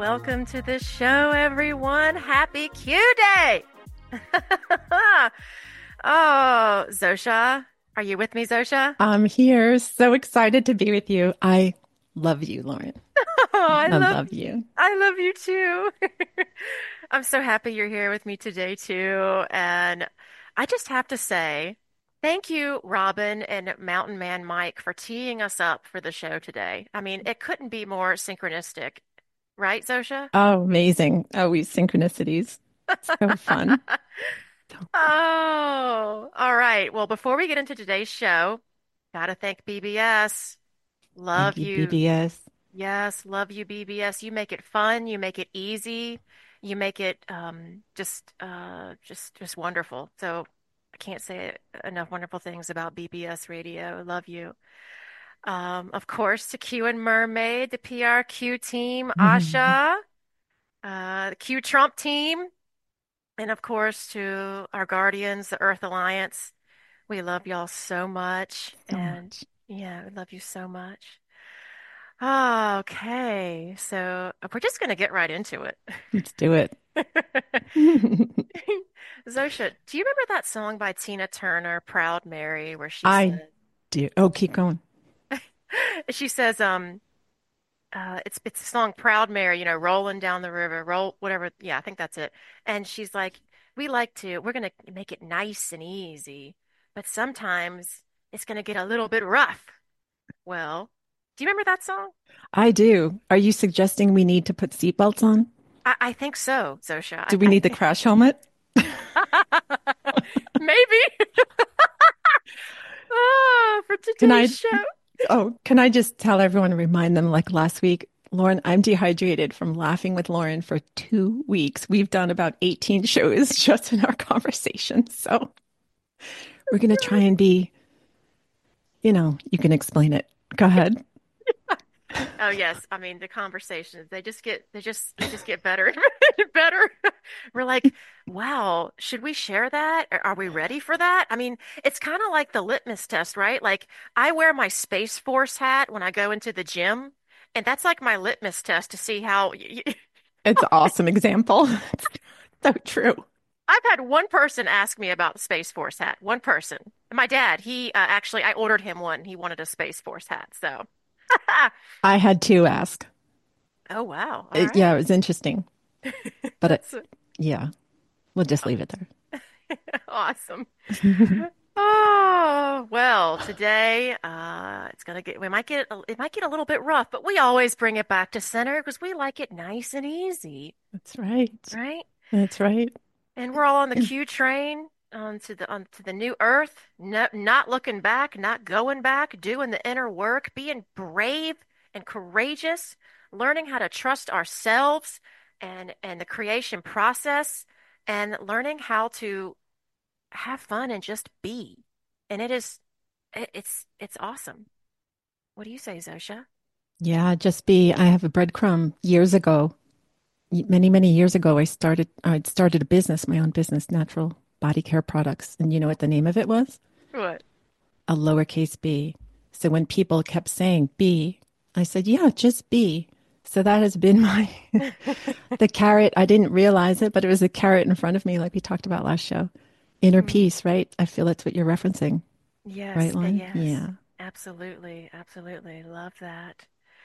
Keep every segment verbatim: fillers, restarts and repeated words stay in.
Welcome to the show, everyone. Happy Q Day. Oh, Zosha, are you with me, Zosha? I'm here. So excited to be with you. I love you, Lauren. Oh, I I love love you. I love you too. I'm so happy you're here with me today too. And I just have to say, thank you, Robin and Mountain Man Mike, for teeing us up for the show today. I mean, it couldn't be more synchronistic, right, Zosha? Oh, amazing. Oh, we synchronicities. So fun. So, Oh, all right. Well, before we get into today's show, gotta thank B B S. thank Love you, you. B B S. Yes, love you, B B S. You make it fun, you make it easy, you make it um just uh just just wonderful. So I can't say enough wonderful things about B B S Radio. Love you. Um, of course, to Q and Mermaid, the P R Q team, Asha, uh, the Q Trump team. And of course, to our guardians, the Earth Alliance, we love y'all so much. So And much. yeah, we love you so much. Ah, okay, so we're just going to get right into it. Let's do it. Zosha, do you remember that song by Tina Turner, Proud Mary, where she I said, do. Oh, keep going. she says, um, uh, it's it's the song Proud Mary, you know, rolling down the river, roll, whatever. Yeah, I think that's it. And she's like, we like to, we're gonna make it nice and easy, but sometimes it's gonna get a little bit rough. Well, do you remember that song? I do. Are you suggesting we need to put seatbelts on? I, I think so, Zosha. I, Do we I need the think crash helmet? maybe. Ah, for Can today's I? show. Oh, can I just tell everyone, remind them like last week, Lauren, I'm dehydrated from laughing with Lauren for two weeks. We've done about eighteen shows just in our conversation. So we're going to try and be, you know, you can explain it. Go ahead. Oh yes, I mean the conversations, they just get they just they just get better and better. We're like, wow, should we share that? Are are we ready for that? I mean, it's kind of like the litmus test, right? Like I wear my Space Force hat when I go into the gym, and that's like my litmus test to see how y- y- It's an awesome example. So true. I've had one person ask me about the Space Force hat. One person. My dad, he uh, actually I ordered him one. He wanted a Space Force hat. So, I had to ask. oh wow. All It, yeah, right. it was interesting. But it, That's yeah, we'll just leave it awesome. there. Oh, well, today uh it's gonna get we might get a- it might get a little bit rough, but we always bring it back to center because we like it nice and easy, That's right. right? That's right. And we're all on the Q train onto the onto the new earth, no, not looking back, not going back, doing the inner work, being brave and courageous, learning how to trust ourselves and and the creation process, and learning how to have fun and just be. And it is it, it's it's awesome. What do you say, Zosha? Yeah, just be. I have a breadcrumb years ago. Many, many years ago, I started, I'd started a business, my own business, natural body care products. And you know what the name of it was? What? A lowercase b. So when people kept saying B, I said, yeah, just B. So that has been my, the carrot. I didn't realize it, but it was a carrot in front of me, like we talked about last show. Inner Mm. peace, right? I feel that's what you're referencing, right, Yes, uh, Lauren? yes. Yeah. Absolutely, absolutely. Love that.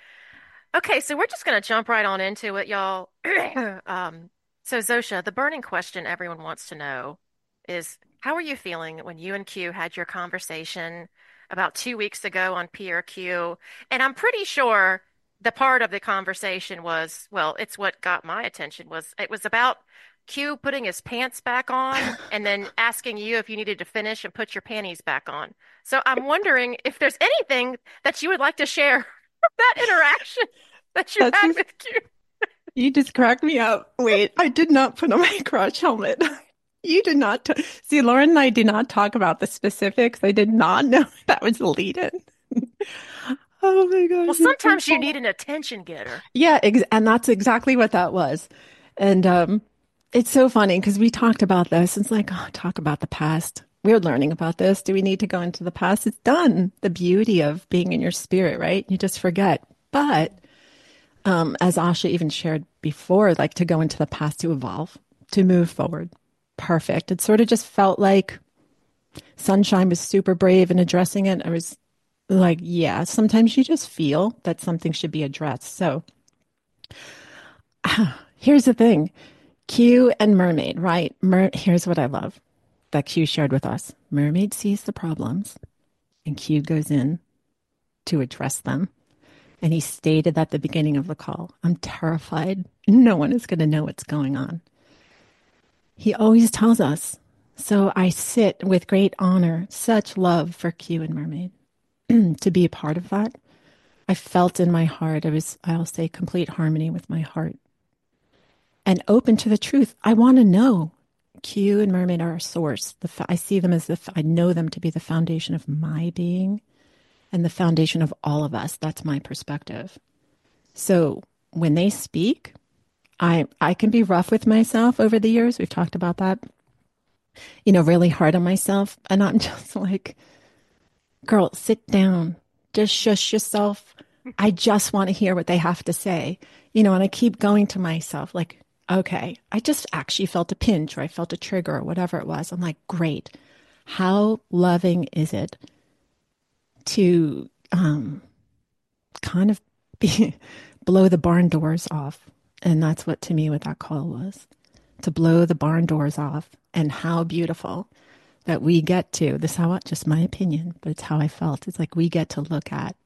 Okay, so we're just gonna jump right on into it, y'all. Um, so Zosha, the burning question everyone wants to know is how are you feeling when you and Q had your conversation about two weeks ago on P R Q? And I'm pretty sure the part of the conversation was, well, it's what got my attention was it was about Q putting his pants back on and then asking you if you needed to finish and put your panties back on. So I'm wondering if there's anything that you would like to share from that interaction that you That's had just, with Q. you just cracked me up. Wait, I did not put on my crotch helmet. You did not t see, Lauren and I did not talk about the specifics. I did not know that was the lead-in. Oh my Well, gosh, it's so sometimes you funny. need an attention getter. Yeah, ex and that's exactly what that was. And um, it's so funny because we talked about this. It's like, oh, talk about the past. We're learning about this. Do we need to go into the past? It's done. The beauty of being in your spirit, right? You just forget. But Um, as Asha even shared before, like to go into the past to evolve, to move forward. Perfect. It sort of just felt like Sunshine was super brave in addressing it. I was like, yeah, sometimes you just feel that something should be addressed. So here's the thing. Q and Mermaid, right? Mer- here's what I love that Q shared with us. Mermaid sees the problems and Q goes in to address them. And he stated at the beginning of the call, I'm terrified. No one is going to know what's going on. He always tells us. So I sit with great honor, such love for Q and Mermaid to be a part of that. I felt in my heart, I was, I'll say, complete harmony with my heart and open to the truth. I want to know. Q and Mermaid are a source. The, I see them as the, I know them to be the foundation of my being and the foundation of all of us. That's my perspective. So when they speak, I I can be rough with myself over the years. We've talked about that. You know, really hard on myself, and I'm just like, girl, sit down. Just shush yourself. I just want to hear what they have to say. You know, and I keep going to myself like, okay, I just actually felt a pinch or I felt a trigger or whatever it was. I'm like, great. How loving is it to um, kind of be, blow the barn doors off? And that's what to me what that call was, to blow the barn doors off. And how beautiful that we get to, this is how, just my opinion, but it's how I felt. It's like we get to look at,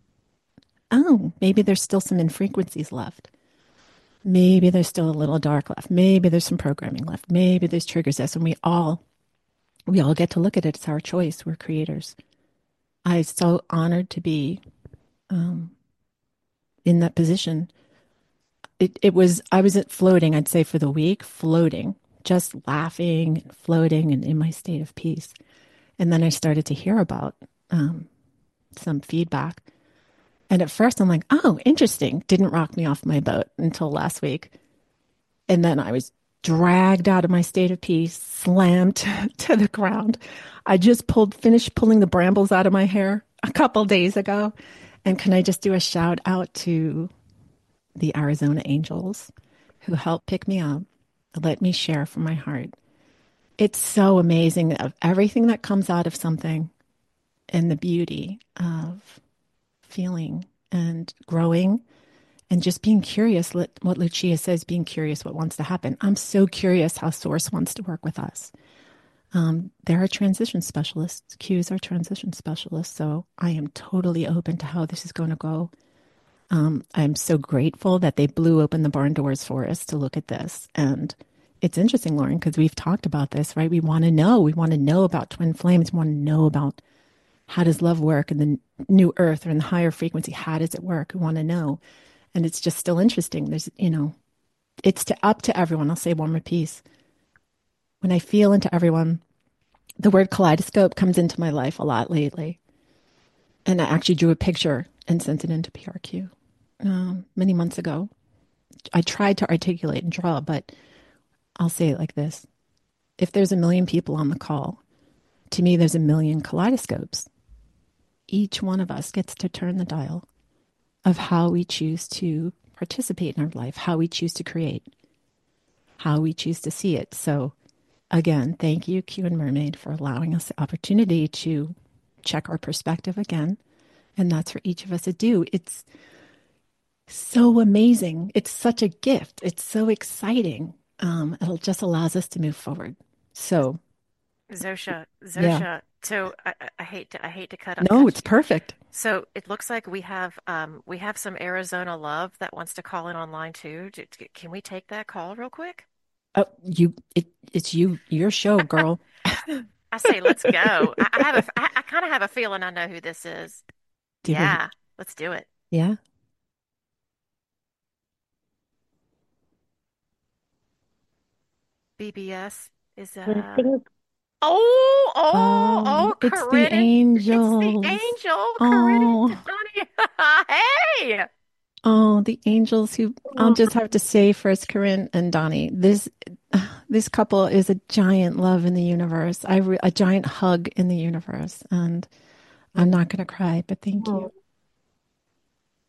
oh, maybe there's still some infrequencies left. Maybe there's still a little dark left. Maybe there's some programming left. Maybe there's triggers this. And we all, we all get to look at it. It's our choice. We're creators. I'm so honored to be um, in that position. It, it was, I was at floating, I'd say for the week, floating, just laughing and floating and in my state of peace. And then I started to hear about um, some feedback. And at first I'm like, oh, interesting. Didn't rock me off my boat until last week. And then I was dragged out of my state of peace, slammed to the ground. I just pulled, finished pulling the brambles out of my hair a couple days ago. And can I just do a shout out to the Arizona Angels who helped pick me up, let me share from my heart. It's so amazing of everything that comes out of something and the beauty of feeling and growing and just being curious. What Lucia says, being curious what wants to happen. I'm so curious how Source wants to work with us. Um, they're a transition specialist. Q's are transition specialists. So I am totally open to how this is going to go. Um, I'm so grateful that they blew open the barn doors for us to look at this. And it's interesting, Lauren, because we've talked about this, right? We want to know. We want to know about twin flames. We want to know about how does love work in the new earth or in the higher frequency? How does it work? We want to know. And it's just still interesting. There's, you know, it's to up to everyone. I'll say one more piece. When I feel into everyone, the word kaleidoscope comes into my life a lot lately. And I actually drew a picture and sent it into P R Q um, many months ago. I tried to articulate and draw, but I'll say it like this. If there's a million people on the call, to me, there's a million kaleidoscopes. Each one of us gets to turn the dial of how we choose to participate in our life, how we choose to create, how we choose to see it. So again, thank you, Q and Mermaid, for allowing us the opportunity to check our perspective again. And that's for each of us to do. It's so amazing. It's such a gift. It's so exciting. Um, it just allows us to move forward. So, Zosha, yeah. Zosha. So I, I I hate to I hate to cut No, cut it's you. perfect. So it looks like we have um we have some Arizona love that wants to call in online too. D- d- Can we take that call real quick? Oh, you, it, it's you, your show, girl. I say let's go. I, I have a I, I kind of have a feeling I know who this is. Do we? Yeah, let's do it. Yeah. B B S is I uh think, oh oh Oh, oh it's the Corinne and it's the angels. angel Corinne and Oh, Donnie. Hey. oh, the angels who I'll oh, just have to say first, Corinne and Donnie, this this couple is a giant love in the universe. I re a giant hug in the universe, and I'm not gonna cry, but thank you. oh,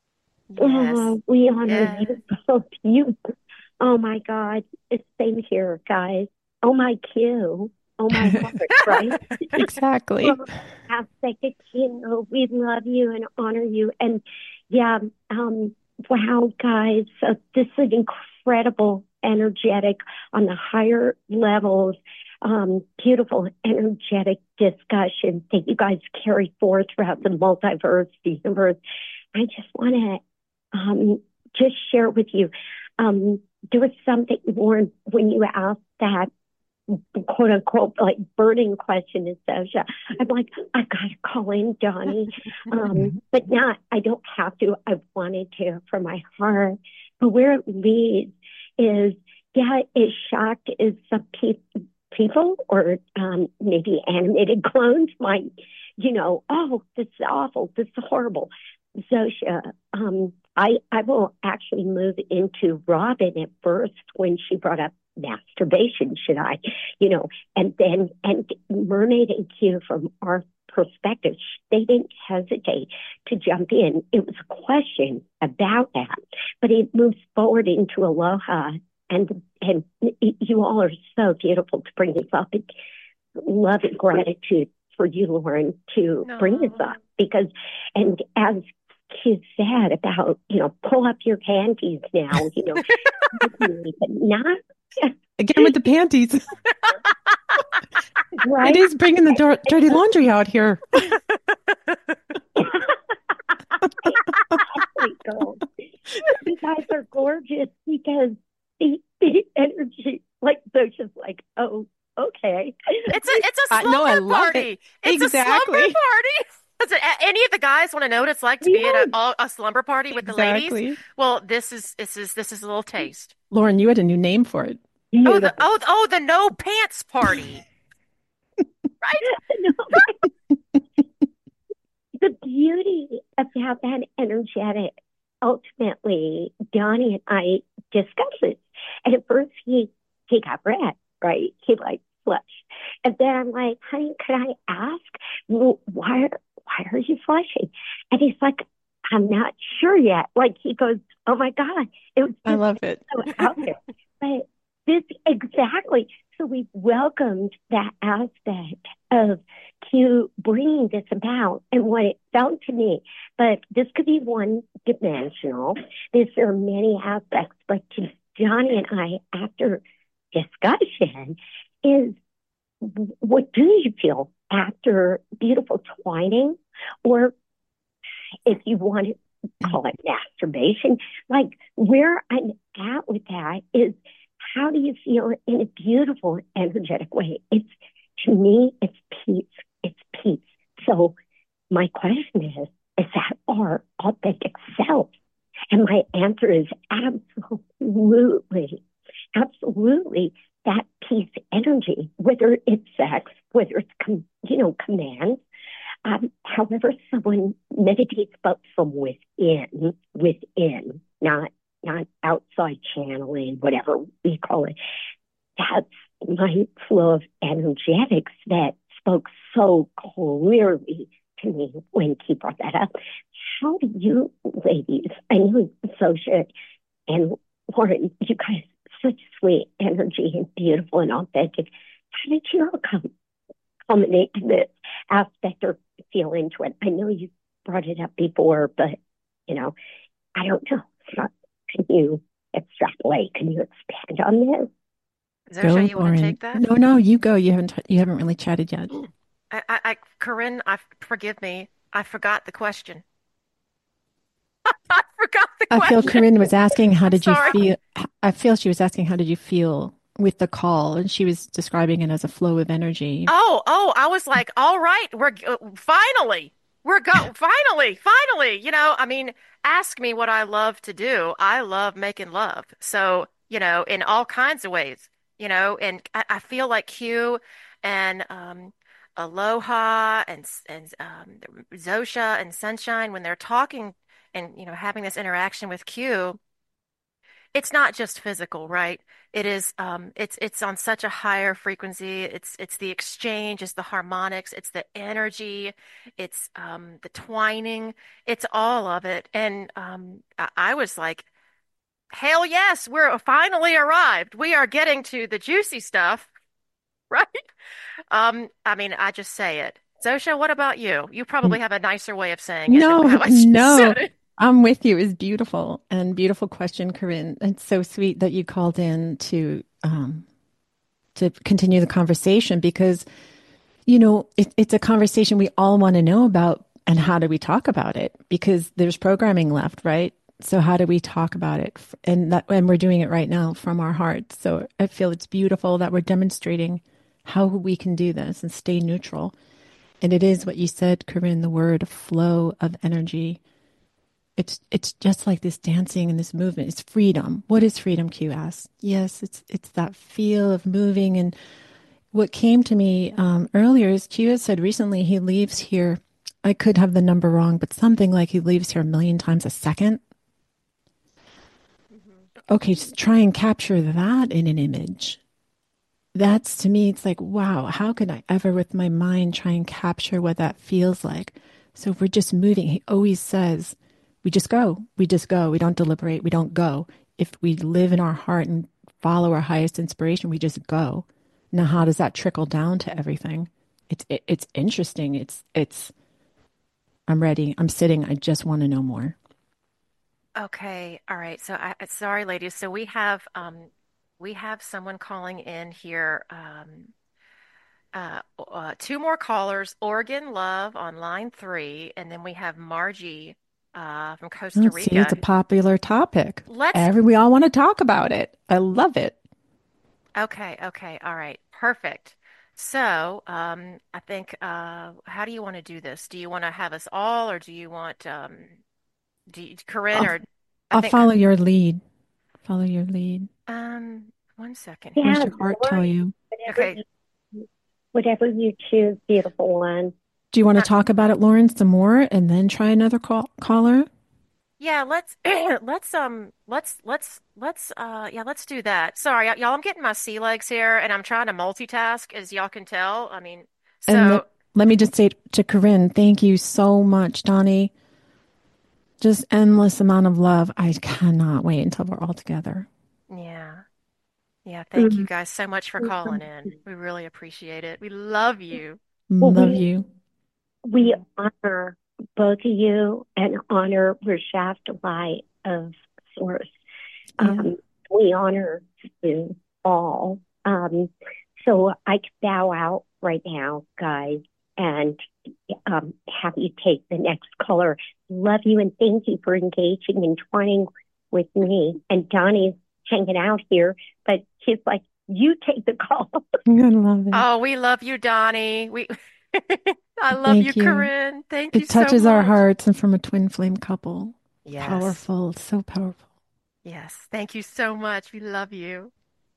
Yes. Oh, we honor Yes. you both. You, oh my God, it's same here, guys. Oh my Q, oh my heart, right? Exactly. Well, aspect of Q, we love you and honor you. And yeah, um, wow, guys, so this is incredible, energetic on the higher levels. Um, beautiful, energetic discussion that you guys carry forth throughout the multiverse, the universe. I just want to um, just share with you. Um, there was something, Warren, when you asked that quote unquote like burning question is Sasha. I'm like, I gotta call in Donnie. Um, but not I don't have to. I wanted to from my heart. But where it leads is yeah, as shocked as some pe- people or um, maybe animated clones might, you know, oh, this is awful, this is horrible. Zosha, um, I I will actually move into Robin at first when she brought up masturbation, should I? You know, and then and Mermaid and Q from our perspective, they didn't hesitate to jump in. It was a question about that, but it moves forward into Aloha, and and you all are so beautiful to bring this up. And love and gratitude for you, Lauren, to bring this up No. because, and as Q said about, you know, pull up your panties now, you know, but not Again with the panties. It right. is bringing the dir- dirty laundry out here. Exactly, girl. You guys are gorgeous because the, the energy, like, they're just like, oh, okay. It's a it's a Uh, no, I slumber love it. party. It's a slumber Exactly. party. Does it, a- any of the guys want to know what it's like to be at a, Yes, a a slumber party with the ladies? Exactly. Well, this is this is this is a little taste. Lauren, you had a new name for it. Oh, the beautiful. oh oh the no pants party, right? No, the beauty of how that energetic, ultimately, Donnie and I discussed it. And at first, he he got red, right? He like flushed, and then I'm like, "Honey, could I ask well, why? Why are you flushing?" And he's like, "I'm not sure yet." Like he goes, "Oh my God, it was I just love it. so out there." But this exactly. So we welcomed that aspect of Q bringing this about and what it felt to me. But this could be one dimensional. This there are many aspects, but to Johnny and I, after discussion, is what do you feel after beautiful twining, or if you want to call it masturbation, like where I'm at with that is how do you feel in a beautiful, energetic way? It's to me, it's peace. It's peace. So my question is, is that our authentic self? And my answer is absolutely, absolutely that peace energy, whether it's sex, whether it's, com- you know, command, um, however someone meditates, but from within, within, not not outside channeling, whatever we call it. That's my flow of energetics that spoke so clearly to me when he brought that up. How do you ladies, I know Sosha and Lauren, you guys, such sweet energy and beautiful and authentic. How did you all come culminate to this aspect or feel into it? I know you brought it up before, but you know, I don't know. Can you extrapolate? Can you expand on this? Zosha, Go, you want to Lauren. take that? No, no, you go. You haven't you haven't really chatted yet. I, I, I Corinne, I forgive me. I forgot the question. I forgot the I feel question. Corinne was asking how I'm did you sorry. feel I feel she was asking how did you feel with the call and she was describing it as a flow of energy. Oh, oh, I was like, all right, we're uh, finally, we're go finally, finally. You know, I mean, ask me what I love to do. I love making love. So, you know, in all kinds of ways, you know, and I, I feel like Q and um Aloha and s- and um Zosha and Sunshine when they're talking and you know having this interaction with Q. it's not just physical, right? It is um it's it's on such a higher frequency. It's it's the exchange, it's the harmonics, it's the energy, it's um the twining, it's all of it. And um I, I was like, hell yes, we're finally arrived. We are getting to the juicy stuff, right? Um, I mean, I just say it. Zosha, what about you? You probably have a nicer way of saying it than No, how I just no, said it. I'm with you. It's beautiful and beautiful question, Corinne. It's so sweet that you called in to um, to continue the conversation because you know it, it's a conversation we all want to know about, and how do we talk about it? Because there's programming left, right? So how do we talk about it? And that, and we're doing it right now from our hearts. So I feel it's beautiful that we're demonstrating how we can do this and stay neutral. And it is what you said, Corinne, the word flow of energy. It's it's just like this dancing and this movement. It's freedom. What is freedom? Q asks. Yes, it's it's that feel of moving. And what came to me um, earlier is Q has said recently he leaves here. I could have the number wrong, but something like he leaves here a million times a second. Mhm. Okay, just try and capture that in an image. That's to me, it's like, wow, how could I ever with my mind try and capture what that feels like? So if we're just moving, he always says, we just go, we just go, we don't deliberate, we don't go. If we live in our heart and follow our highest inspiration, we just go. Now, how does that trickle down to everything? It's it, it's interesting. It's it's I'm ready. I'm sitting. I just want to know more. Okay, all right. So I sorry, ladies. So we have um we have someone calling in here. Um uh, uh two more callers, Oregon Love on line three, and then we have Margie uh from Costa Let's see, it's Rica. a popular topic. Let's Every we all want to talk about it. I love it. Okay, okay, all right, perfect. So, um, I think, uh, how do you want to do this? Do you want to have us all, or do you want, um, do you, Corinne, I'll or I I'll think, follow your lead. Follow your lead. um, one second Where's Yeah, here. your heart tell Lori, you? whatever Okay, you whatever you choose, beautiful one. Do you want to uh, talk about it, Lauren, some more and then try another call caller? yeah, let's, let's, um, let's, let's, let's, uh, yeah, let's do that. Sorry, y'all, I'm getting my sea legs here, and I'm trying to multitask, as y'all can tell. I mean, And let, so, let me just say to Corinne, thank you so much, Donnie. Just endless amount of love. I cannot wait until we're all together. yeah. Yeah, thank you Mhm. guys so much for calling in. We really appreciate it. We love you. Well, Love we you. we honor both of you and honor Rashafta Light of Source. Yeah. Um, we honor you all. Um, so I could bow out right now, guys, and um, have you take the next caller. Love you and thank you for engaging and twining with me. And Donnie's hanging out here, but he's like, you take the call. I love it. Oh, we love you, Donnie. We I love you, Thank you. Corinne. Thank you It so touches our much. hearts and from a twin flame couple. Yes. Powerful. So powerful. Yes. Thank you so much. We love you.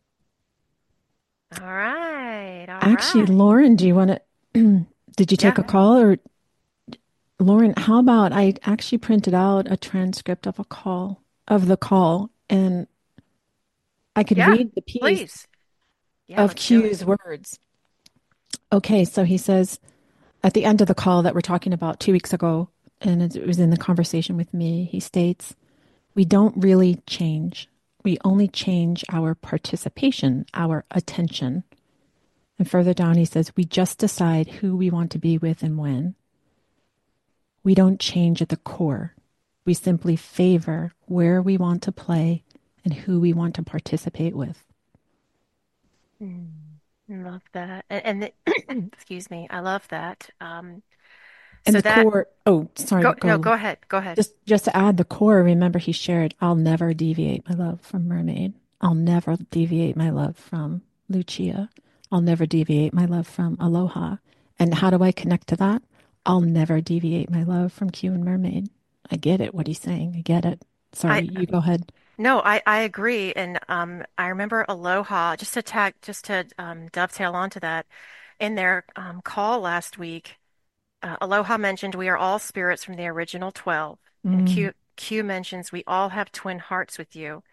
All right. All Actually, right. Lauren, do you want to? Did you take Yeah. a call or Lauren? How about I actually printed out a transcript of a call of the call, and I could Yeah. read the piece Please. Yeah, of let's do it. Q's words. Okay, so he says at the end of the call that we're talking about two weeks ago, and it was in the conversation with me. He states, "We don't really change. We only change our participation, our attention." And further down, he says, "We just decide who we want to be with and when. We don't change at the core. We simply favor where we want to play and who we want to participate with." Mm, love that. And, and the, excuse me. I love that. Um, And so the that core, oh, sorry, go no, go. go ahead. Go ahead. Just just to add the core, remember he shared, "I'll never deviate my love from Mermaid. I'll never deviate my love from Lucia. I'll never deviate my love from Aloha." And how do I connect to that? I'll never deviate my love from Q and Mermaid. I get it, what he's saying. I get it. I Sorry, you go ahead. No, I, I agree. And um, I remember Aloha, just to tag, just to um, dovetail onto that, in their um, call last week, uh, Aloha mentioned we are all spirits from the original twelve. And Mm, Q, Q mentions we all have twin hearts with you.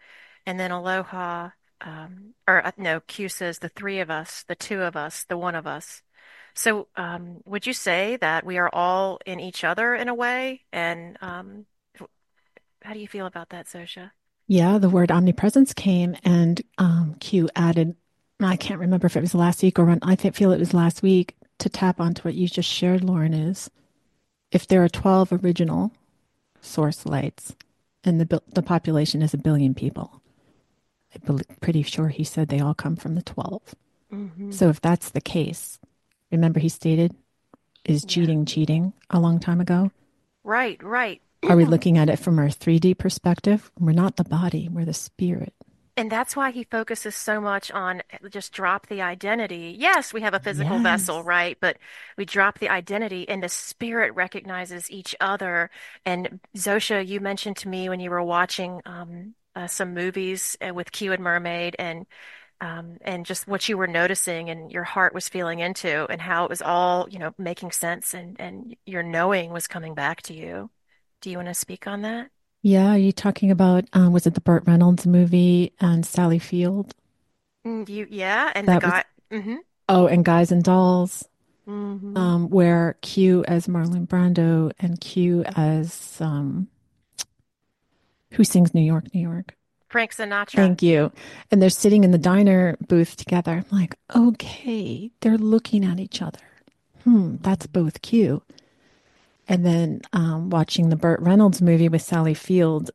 and then Aloha, um, or uh, no, Q says the three of us, the two of us, the one of us. So, um, would you say that we are all in each other in a way? And um, how do you feel about that, Sosha? Yeah, the word omnipresence came and um, Q added, I can't remember if it was last week or when, I think, feel it was last week to tap onto what you just shared, Lauren, is if there are twelve original source lights and the, bil- the population is a billion people, I'm bel- pretty sure he said they all come from the twelve. Hmm. So if that's the case, remember he stated, is Yeah. cheating cheating a long time ago? Right, right. Are we looking at it from our three D perspective? We're not the body, we're the spirit. And that's why he focuses so much on just drop the identity. Yes, we have a physical vessel, Yes. right? But we drop the identity and the spirit recognizes each other. And Zosha, you mentioned to me when you were watching um, uh, some movies uh, with Q and Mermaid and um, and just what you were noticing and your heart was feeling into and how it was all, you know, making sense and, and your knowing was coming back to you. Do you want to speak on that? Yeah, are you talking about um, was it the Burt Reynolds movie and Sally Field? Mm, you, yeah, and the That was guy. Hmm. oh, and Guys and Dolls, Hmm. um, where Q as Marlon Brando and Q as um, who sings New York, New York. Frank Sinatra. Thank you. And they're sitting in the diner booth together. I'm like, okay, they're looking at each other. Hmm, that's both Q. And then um, watching the Burt Reynolds movie with Sally Field.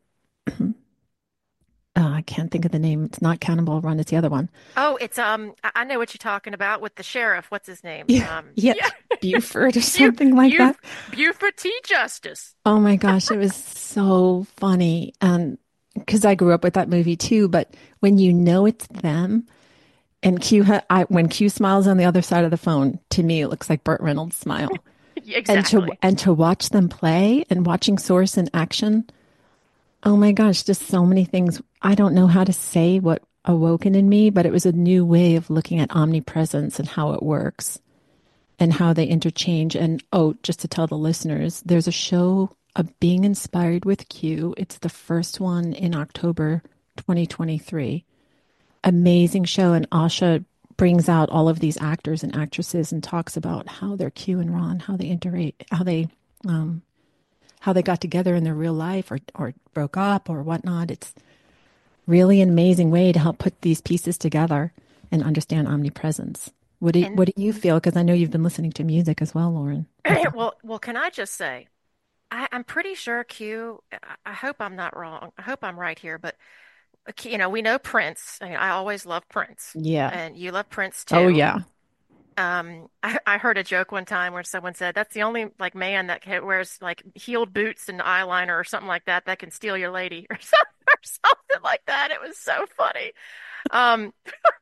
Uh, I can't think of the name. It's not Cannonball Run. It's the other one. Oh, it's um I I know what you're talking about with the sheriff. What's his name? Yeah, Um yeah, yeah, Buford or Bu something like Bu that. Buford T. Justice. Oh my gosh, it was so funny. And because I grew up with that movie too, but when you know it's them and Q, ha I, when Q smiles on the other side of the phone, to me, it looks like Burt Reynolds' smile. And to Exactly. and to watch them play and watching Source in action, oh my gosh, just so many things. I don't know how to say what awoken in me, but it was a new way of looking at omnipresence and how it works and how they interchange. And oh, just to tell the listeners, there's a show of Being Inspired with Q. It's the first one in October twenty twenty-three. Amazing show. And Asha brings out all of these actors and actresses and talks about how they're Q and Ron, how they interate, how they um, how they got together in their real life or or broke up or whatnot. It's really an amazing way to help put these pieces together and understand omnipresence. What do, And what do you feel? Because I know you've been listening to music as well, Lauren. well, well, can I just say, I, I'm pretty sure Q, I, I hope I'm not wrong. I hope I'm right here, but uh, Q- you know, we know Prince. I mean, I always love Prince, Yeah. and you love Prince Oh, too. yeah. Um, I, I heard a joke one time where someone said that's the only like man that can, wears like heeled boots and eyeliner or something like that that can steal your lady or something or something like that. It was so funny. Um,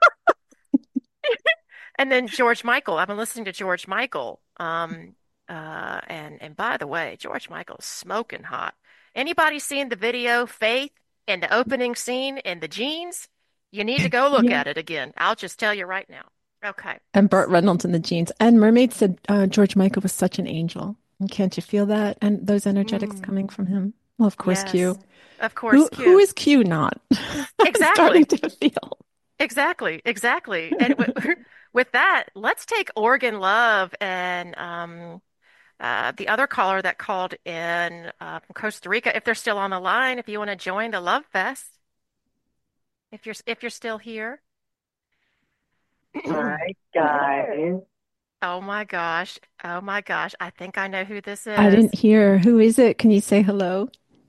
and then George Michael. I've been listening to George Michael. Um, uh, and and by the way, George Michael is smoking hot. Anybody seen the video Faith in the opening scene in the jeans? You need to go look Yeah. at it again. I'll just tell you right now. Okay. And Burt Reynolds in the jeans. And Mermaid said uh, George Michael was such an angel. And can't you feel that? And those energetics Mm, coming from him. Well, of course, Q. yes. Of course, Who who Q. is Q not? I'm starting Exactly. to feel. Exactly. Exactly. And w with that, let's take Oregon Love and um uh the other caller that called in uh, from Costa Rica, if they're still on the line, if you want to join the Love Fest, if you're if you're still here. Hi, guys. Oh my gosh. Oh my gosh. I think I know who this I is. didn't hear. Who is it? Can you say hello?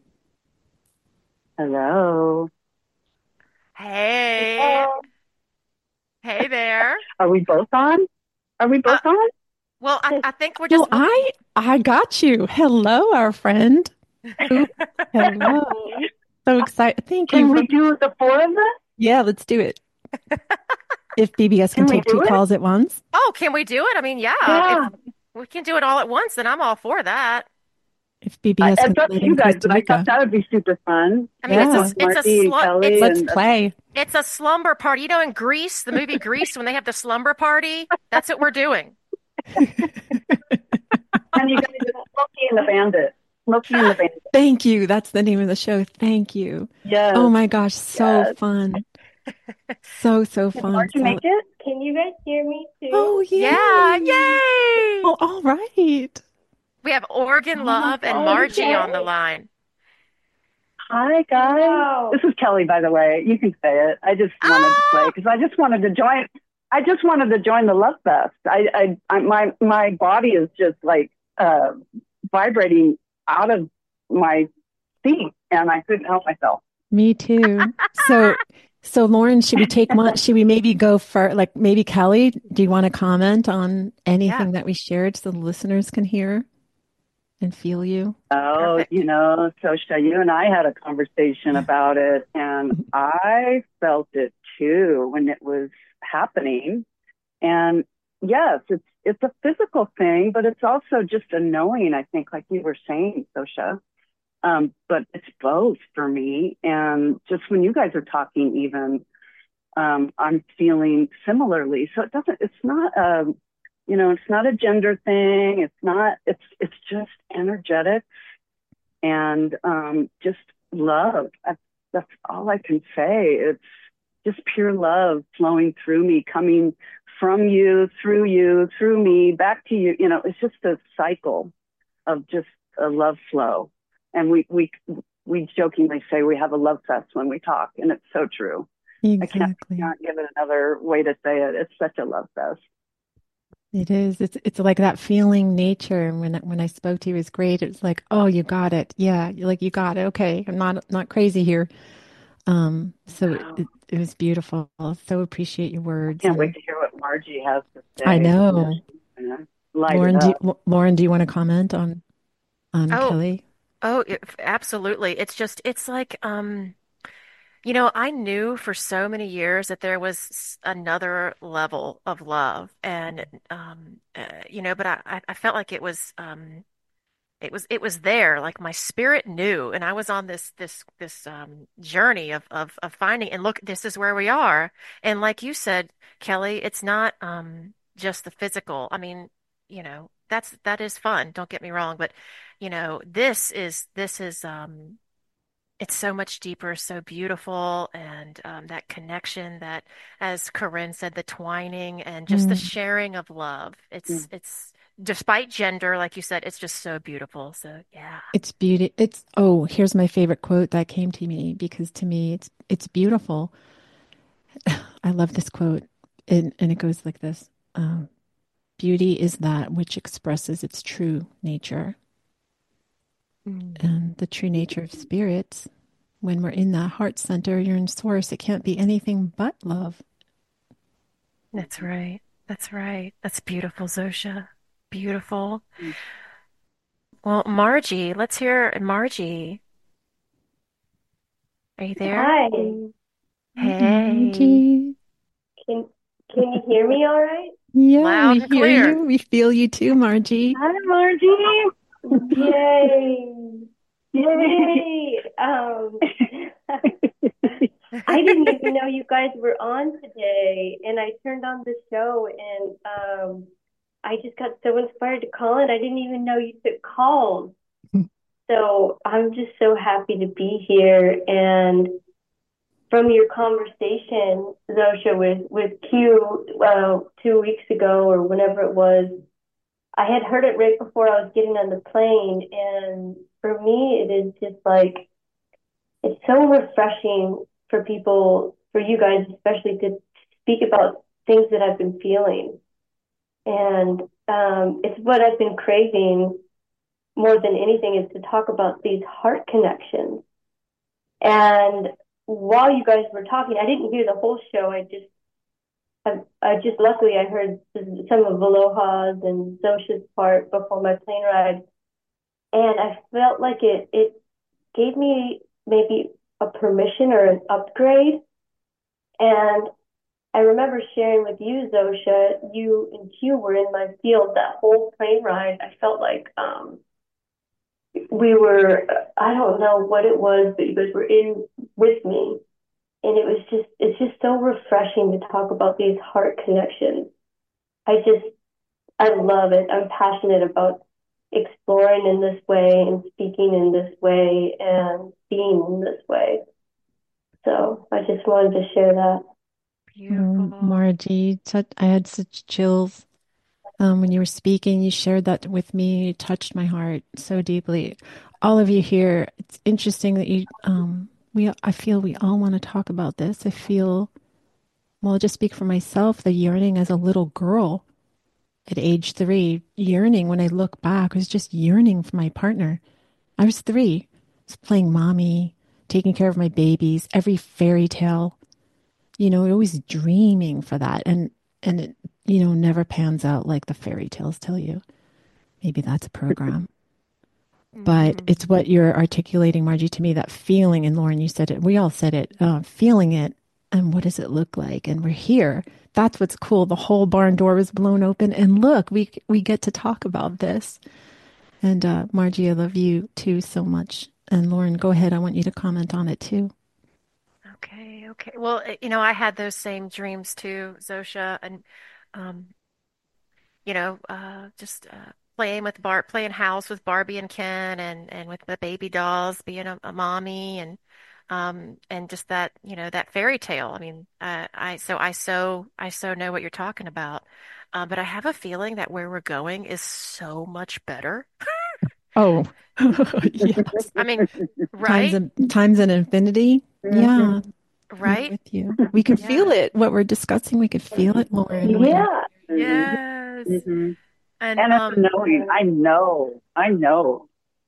Hello. Hey. Hello. Hey there. Are we both on? Are we Uh, both on? well, I, I think we're Well, just well, I I got you. Hello, our friend. Who? Hello. So excited. Thank you Can for. we do the four of us? Yeah, let's do it. If B B S can Can we take two do it? calls at once. Oh, can we do it? I mean, yeah, if Yeah. we can do it all at once, then I'm all for that. If I, B B S can it's up live to in you guys, Costa but I thought Rica. that would be super fun. I mean, it's a Yeah. With it's a Marky and slu Kelly it's Let's and uh, play. it's a slumber party. You know, in Greece, the movie Grease, when they have the slumber party, that's what we're doing. and you guys, Smokey and the Bandit. Smokey and the Bandit. Thank you. That's the name of the show. Thank you. Oh Yes, my gosh, so yes. fun. So, so Did fun. Margie So, make it? Can you guys hear me too? oh, Yeah, yay. yay! Oh, all right. We have Oregon Oh my Love and God. Margie on the Okay. line. Hi, guys. Wow. This is Kelly, by the way. You can say it. I just wanted to say Oh, because I just wanted to join. I just wanted to join the Love Fest. I, I, I my, my body is just like uh, vibrating out of my seat, and I couldn't help myself. Me too. So, so Lauren, should we take one? Should we maybe go for like maybe Kelly? Do you want to comment on yeah, anything that we shared so the listeners can hear and feel you? Oh, perfect. you know, Sosha, you and I had a conversation about it, and I felt it too when it was happening. And yes, it's it's a physical thing, but it's also just a knowing, I think, like you were saying, Sosha. Um, but it's both for me. And just when you guys are talking, even um, I'm feeling similarly. So it doesn't. It's not a, you know, it's not a gender thing. It's not. It's it's just energetic and um, just love. I, that's all I can say. It's just pure love flowing through me, coming from you, through you, through me, back to you. You know, it's just a cycle of just a love flow. And we we we jokingly say we have a love fest when we talk, and it's so true. I can't Exactly. can't give it another way to say it. It's such a love fest. It is. It's it's like that feeling nature. And when I- when I spoke to you, it was great. It was like, oh, you got it. Yeah, you're like you got it. Okay, I'm not not crazy here. Um, so it, Wow. it, it was beautiful. So appreciate your I words. can't wait And to hear what Margie has to I say. I know know, she's gonna light it Lauren, do up. you, Lauren, do you want to comment on on Oh, Kelly? oh, it- absolutely. It's just, it's like, um, you know, I knew for so many years that there was s- another level of love, and um, uh, you know, but I, I I felt like it was, um, it was, it was there. Like my spirit knew, and I was on this, this, this um, journey of, of, of finding. And look, this is where we are. And like you said, Kelly, it's not um, just the physical. I mean, you know, that's that is fun. Don't get me wrong, but you know, this is this is um it's so much deeper, so beautiful, and um, that connection that, as Corinne said, the twining and just the Mm, sharing of love. It's Mm. it's despite gender, like you said, it's just so beautiful. So yeah. it's beauty. It's oh, here's my favorite quote that came to me because to me it's it's beautiful. I love this quote, and and it goes like this: um, "Beauty is that which expresses its true nature, Mm. and the true nature of spirits. When we're in that heart center, you're in source. It can't be anything but love." That's right. That's right. That's beautiful, Zosha. Beautiful. Well, Margie, let's hear Margie. Are you there? Hi. Hi, Hey, Margie. Can can you hear me all right? Yeah, we loud and hear clear. you. We feel you too, Margie. Hi, Margie. Yay. Yay. Yay. Um I didn't even know you guys were on today, and I turned on the show, and um I just got so inspired to call it. I didn't even know you took calls. So I'm just so happy to be here. And from your conversation, Zosha, with with Q uh, two weeks ago or whenever it was, I had heard it right before I was getting on the plane, and for me, it is just like it's so refreshing for people, for you guys especially, to speak about things that I've been feeling, and um, it's what I've been craving more than anything is to talk about these heart connections. And while you guys were talking, I didn't hear the whole show. I just I, I just luckily I heard some of Aloha's and Zosha's part before my plane ride, and I felt like it it gave me maybe a permission or an upgrade. And I remember sharing with you, Zosha, you and Q were in my field that whole plane ride. I felt like um, we were, I don't know what it was, but you guys were in with me. And it was just, it's just so refreshing to talk about these heart connections. I just, I love it. I'm passionate about exploring in this way and speaking in this way and being in this way. So I just wanted to share that. Oh, Beautiful. Margie, such, I had such chills um, when you were speaking. You shared that with me. It touched my heart so deeply. All of you here, it's interesting that you, um, we, I feel we all want to talk about this. I feel, well, I'll just speak for myself, the yearning as a little girl at age three, yearning when I look back, I was just yearning for my partner. I was three. I was playing mommy, taking care of my babies, every fairy tale, you know, always dreaming for that. And and it, you know, never pans out like the fairy tales tell you. Maybe that's a program. But Hmm. it's what you're articulating, Margie, to me, that feeling, and Lauren, you said it, we all said it, uh, feeling it, and what does it look like? And we're here. That's what's cool. The whole barn door was blown open, and look, we we get to talk about this. And uh, Margie, I love you too so much. And Lauren, go ahead. I want you to comment on it too. Okay, okay. Well, eh, you know, I had those same dreams too, Zosha, and um, you know, uh, just uh, playing with Bar, playing house with Barbie and Ken, and and with the baby dolls, being a, a mommy, and um, and just that, you know, that fairy tale. I mean, uh, I so I so I so know what you're talking about, uh, but I have a feeling that where we're going is so much better. Oh, yes. I mean, Times right, and times and infinity. Yeah, Mhm. we're right, with you. We could feel yeah, it. What we're discussing, we could feel it, Lauren. We, Yeah. Mhm. yes, Mhm. and And it's a um, knowing. I know. I know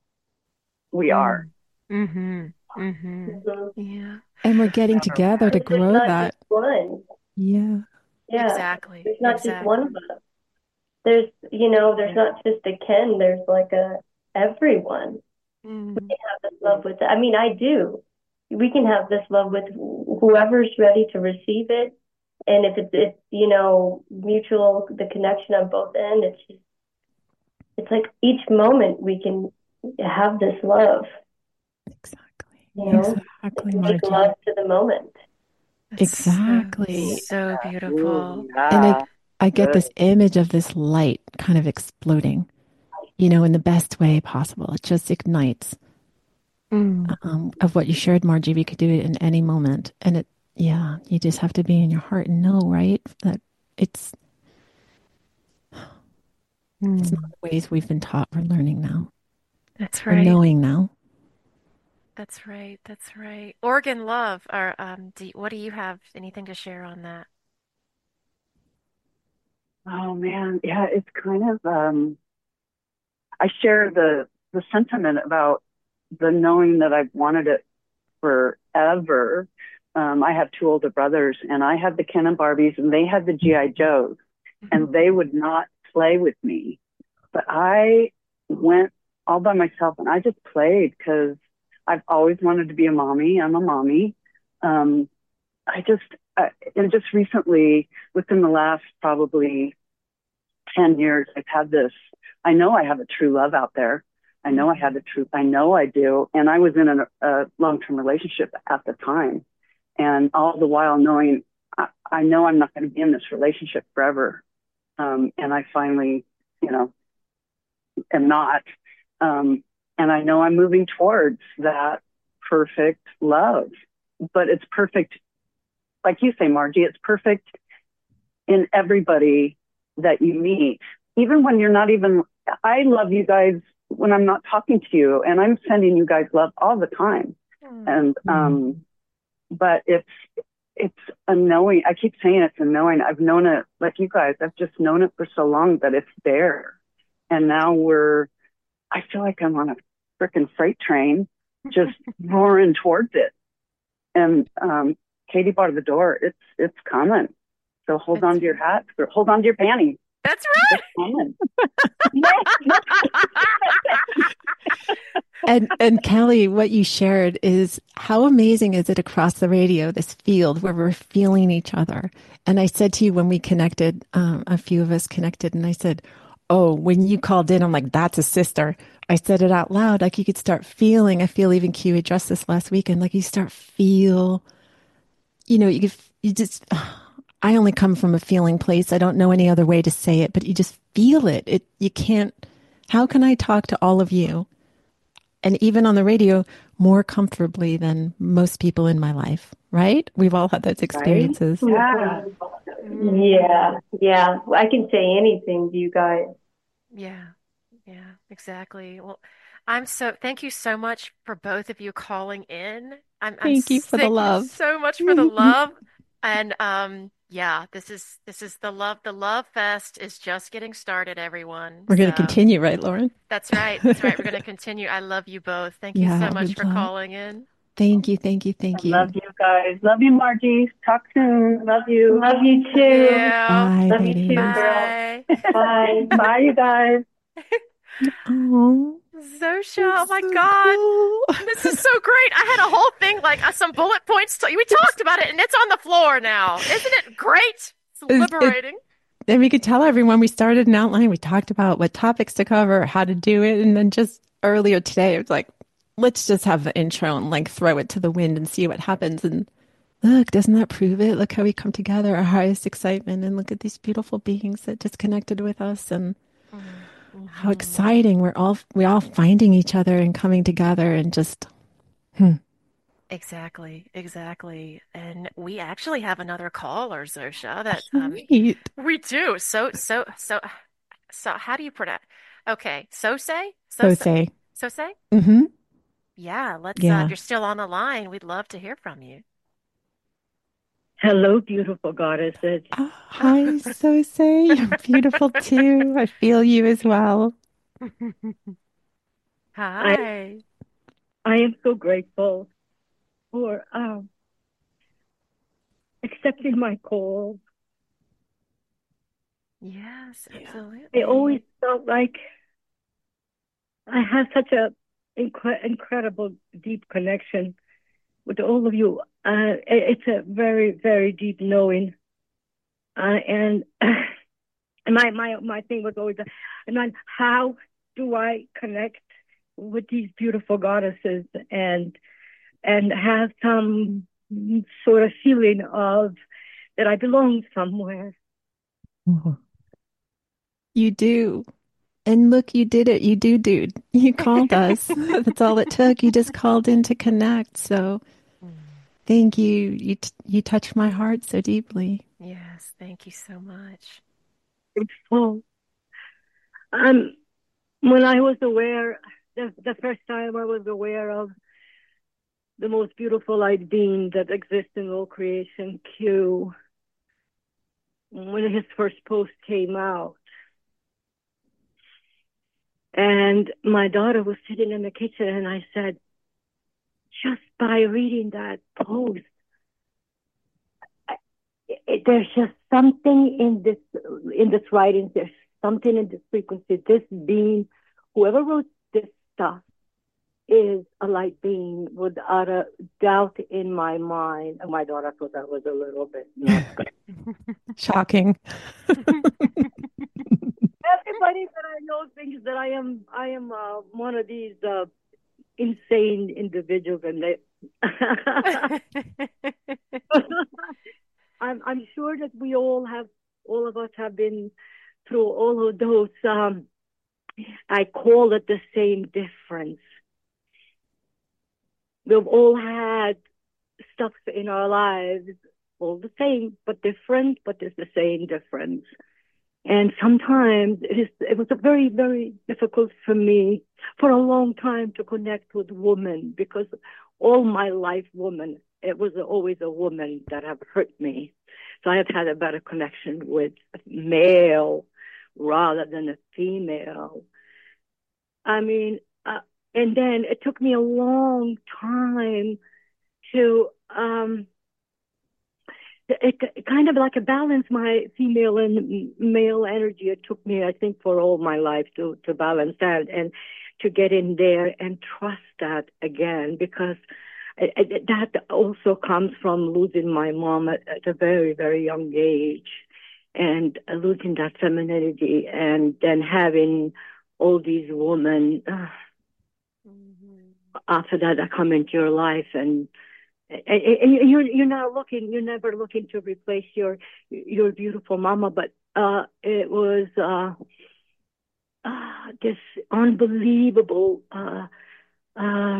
we are. mm, mm-hmm, mm-hmm, Mhm. yeah. and we're Just a getting matter of together to And there's grow not just that. one. Yeah, Yeah. Exactly. There's not just one of Exactly. us. There's, you know, there's not just a Ken, there's like a everyone. We Mm. can have this love with, I mean, I do. We can have this love with wh- whoever's ready to receive it. And if it's, it's, you know, mutual, the connection on both ends, it's just, it's like each moment we can have this love, exactly. you know, Exactly, make love Margie. to the moment. That's so, Exactly. so Ooh, beautiful. And I yeah. I get Good. this image of this light kind of exploding, you know, in the best way possible. It just ignites Mm. um, of what you shared, Margie. We could do it in any moment. And it, yeah, you just have to be in your heart and know, right? That it's it's not Mm. the ways we've been taught. We're learning now. That's We're right. knowing now. That's right. That's right. Oregon Love, or um, do, what do you have? Anything to share on that? Oh man, yeah. It's kind of. Um, I share the the sentiment about the knowing that I've wanted it forever. Um, I have two older brothers, and I had the Ken and Barbies, and they had the G I. Joes, and they would not play with me. But I went all by myself, and I just played because I've always wanted to be a mommy. I'm a mommy. Um, I just, uh, and just recently, within the last probably ten years, I've had this. I know I have a true love out there. I know I had Hmm. a true, I know I do. And I was in a, a long term relationship at the time. And all the while knowing, I, I know I'm not going to be in this relationship forever. Um, and I finally, you know, am not. Um, and I know I'm moving towards that perfect love. But it's perfect, like you say, Margie, it's perfect in everybody that you meet, even when you're not even. I love you guys when I'm not talking to you, and I'm sending you guys love all the time. Mm. And um, but it's it's a knowing. I keep saying it's a knowing. I've known it, like you guys. I've just known it for so long that it's there, and now we're. I feel like I'm on a freaking freight train, just roaring towards it. And um, Katie barred the door. It's it's coming. So hold That's on to your hats or hold on to your panties. that's It's coming. right. And and Kelly, what you shared is how amazing is it across the radio, this field where we're feeling each other. And I said to you when we connected, um, a few of us connected, and I said, "Oh, when you called in, I'm like, that's a sister." I said it out loud, like you could start feeling. I feel even Q addressed this last weekend, like you start feel, you know, you could, you just. I only come from a feeling place. I don't know any other way to say it, but you just feel it. It you can't how can I talk to all of you, and even on the radio, more comfortably than most people in my life, right? We've all had those Right? experiences. Yeah. Yeah, yeah. I can say anything to you guys. Yeah, yeah, exactly. Well, I'm so thank you so much for both of you calling in. I'm I'm Thank you s- for the thank you love. so much for the We're love. And um yeah, this is this is the love the love fest is just getting started, everyone. going to So continue, right, Lauren? that's right. That's right. We're going to continue. I love you both. Thank you Yeah, so I much would for love. calling in. Thank you, thank you, I thank love you. you guys. Love you, Margie. Talk soon. Love you. Love you Love too. you. Bye, Love you too, ladies. girl. Bye. Bye. Bye, you guys. Oh, Zosha, oh it's my so God. cool. This is so great. I had a whole thing, like uh, some bullet points. To, we talked about it and it's on the floor now. Isn't it great? It's It, it, liberating. and we could tell everyone we started an outline. We talked about what topics to cover, how to do it. And then just earlier today, it was like, let's just have the intro and like throw it to the wind and see what happens. And look, doesn't that prove it? Look how we come together, our highest excitement. And look at these beautiful beings that just connected with us. And how Mm-hmm. exciting. We're all, we're all finding each other and coming together and just, hmm. Exactly, exactly. And we actually have another caller, Zosha, that um Great. we do. So so so so how do you pronounce? Okay, so say? So So say? say, So say? mm-hmm. Yeah, let's uh if Yeah. you're still on the line, we'd love to hear from you. Hello, beautiful goddesses. Oh, hi, so say. You're beautiful too. I feel you as well. I Hi. I am so grateful for um, accepting my call. Yes, Yeah. I always absolutely. felt like I have such a incre- incredible, deep connection with all of you. Uh, it- it's a very, very deep knowing, uh, and and my my my thing was always, uh, and then how do I connect with these beautiful goddesses and and have some sort of feeling of that I belong somewhere. Mhm. You do. And look, you did it. You do, dude. You called us. That's all it took. You just called in to connect. So Mm. thank you. You t you touched my heart so deeply. Yes, thank you so much. Well, um, when I was aware, the, the first time I was aware of the most beautiful light being that exists in all creation, Q, when his first post came out, and my daughter was sitting in the kitchen, and I said, just by reading that post, it, there's just something in this in this writing. There's something in this frequency. This being, whoever wrote this stuff, is a light being without a doubt in my mind. And my daughter thought that was a little bit nuts. Shocking. Everybody that I know thinks that I am I am uh, one of these uh, insane individuals, and they. I'm I'm sure that we all have, all of us have been through all of those. Um, I call it the same difference. We've all had stuff in our lives, all the same, but different, but it's the same difference. And sometimes it is, it was a very, very difficult for me for a long time to connect with women, because all my life, woman, it was always a woman that have hurt me. So I have had a better connection with male rather than a female. I mean, uh, and then it took me a long time to um it, it kind of like a balance my female and male energy. It took me, I think, for all my life to to balance that and to get in there and trust that again, because it, it, that also comes from losing my mom at, at a very, very young age, and losing that femininity, and then having all these women uh, Mhm. after that that come into your life, and and you're you're not looking, you're never looking to replace your your beautiful mama, but uh it was uh this unbelievable uh, uh,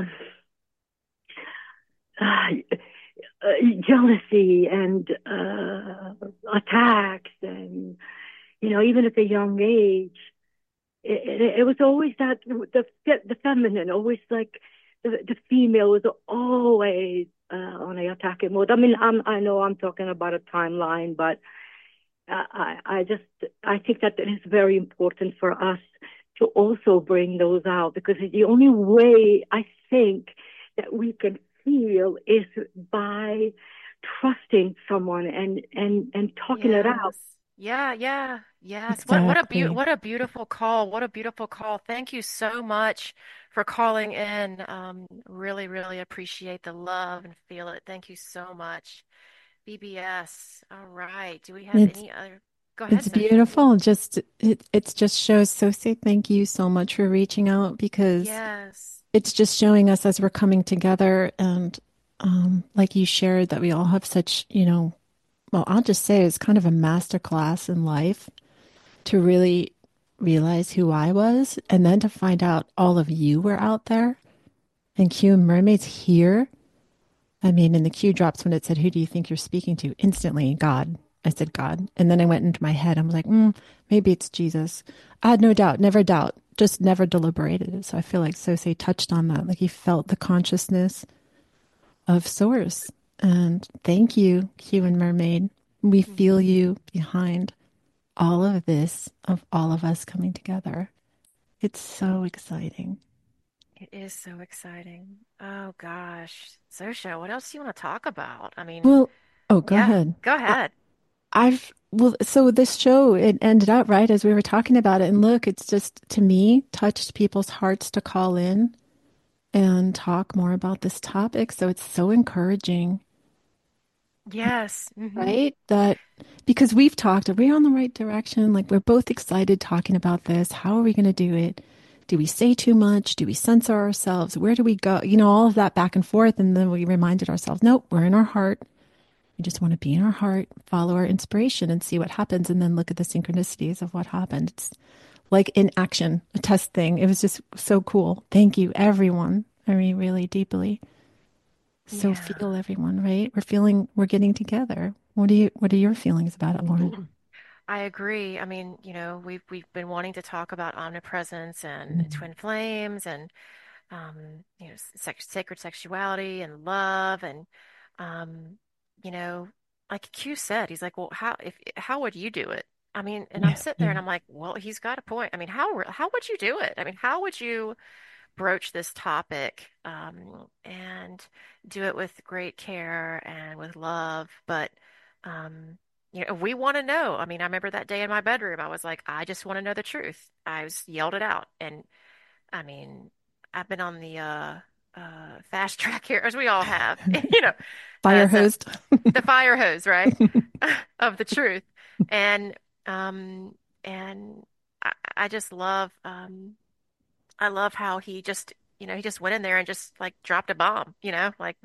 uh, uh, jealousy and uh, attacks, and you know, even at a young age, it, it, it was always that the the feminine, always like the, the female was always uh, on a attacking mode. I mean, I'm, I know I'm talking about a timeline, but uh, I I just I think that it is very important for us to also bring those out, because it's the only way I think that we can heal is by trusting someone and and and talking it out. Yes. Yeah, yeah. Yes. What what a beau Exactly. what a beautiful call. What a beautiful call. Thank you so much for calling in. Um, really, really appreciate the love and feel it. Thank you so much. B B S. All right. Do we have It's any other? Go ahead, it's Sosha. beautiful. Just it it just shows. So say thank you so much for reaching out, because Yes. it's just showing us as we're coming together, and um like you shared, that we all have such, you know, well, I'll just say it's kind of a master class in life to really realize who I was, and then to find out all of you were out there, and Q and Mermaid's here. I mean, in the cue drops when it said, "Who do you think you're speaking to?" Instantly, God. I said, God. And then I went into my head. I was like, mm, maybe it's Jesus. I had no doubt, never doubt, just never deliberated it. So I feel like Sosei touched on that. Like he felt the consciousness of Source. And thank you, Q and Mermaid. We feel Mhm. you behind all of this, of all of us coming together. It's so exciting. It is so exciting. Oh gosh. Sosha, what else do you want to talk about? I mean, Well, oh, go yeah, ahead. go I, ahead. I've, well, so this show, it ended up right as we were talking about it. And look, it's just, to me, touched people's hearts to call in and talk more about this topic. So it's so encouraging, Yes. Hmm. right? That because we've talked, are we on the right direction? Like we're both excited talking about this. How are we going to do it? Do we say too much? Do we censor ourselves? Where do we go? You know, all of that back and forth. And then we reminded ourselves, nope, we're in our heart. We just want to be in our heart, follow our inspiration and see what happens. And then look at the synchronicities of what happened. It's like in action, a test thing. It was just so cool. Thank you, everyone. I mean, really deeply. So Yeah. feel everyone, right? We're feeling, we're getting together. What do you, what are your feelings about it, Lauren? I agree. I mean, you know, we've we've been wanting to talk about omnipresence and twin flames and um, you know, sex, sacred sexuality and love and um, you know, like Q said, he's like, well, how if how would you do it? I mean, and I'm Yeah, sitting there and yeah, I'm like, well, he's got a point. I mean, how how would you do it? I mean, how would you broach this topic um, and do it with great care and with love. But, um, you know, we want to know. I mean, I remember that day in my bedroom, I was like, I just want to know the truth. I was yelled it out. And I mean, I've been on the uh, uh, fast track here, as we all have, you know, fire as uh, hosed. the fire hose, right, of the truth. And, um, and I, I just love, um, I love how he just, you know, he just went in there and just like dropped a bomb, you know, like,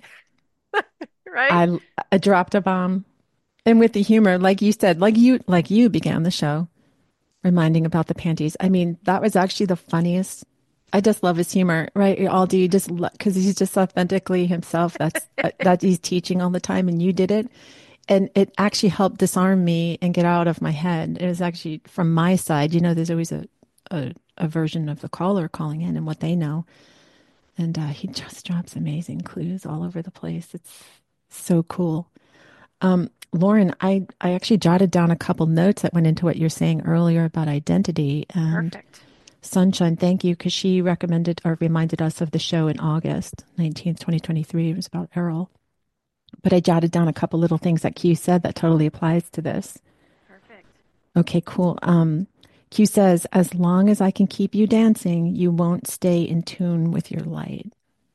right? I, I dropped a bomb. And with the humor, like you said, like you, like you began the show reminding about the panties. I mean, that was actually the funniest. I just love his humor, right? You all do. You just because he's just authentically himself. That's uh, that he's teaching all the time, and you did it, and it actually helped disarm me and get out of my head. It was actually from my side. You know, there's always a a, a version of the caller calling in and what they know, and uh, he just drops amazing clues all over the place. It's so cool. Um, Lauren, I, I actually jotted down a couple notes that went into what you're saying earlier about identity. And Perfect. Sunshine, thank you, because she recommended or reminded us of the show in August nineteenth, twenty twenty-three. It was about Errol. But I jotted down a couple little things that Q said that totally applies to this. Perfect. Okay, cool. Um, Q says, as long as I can keep you dancing, you won't stay in tune with your light.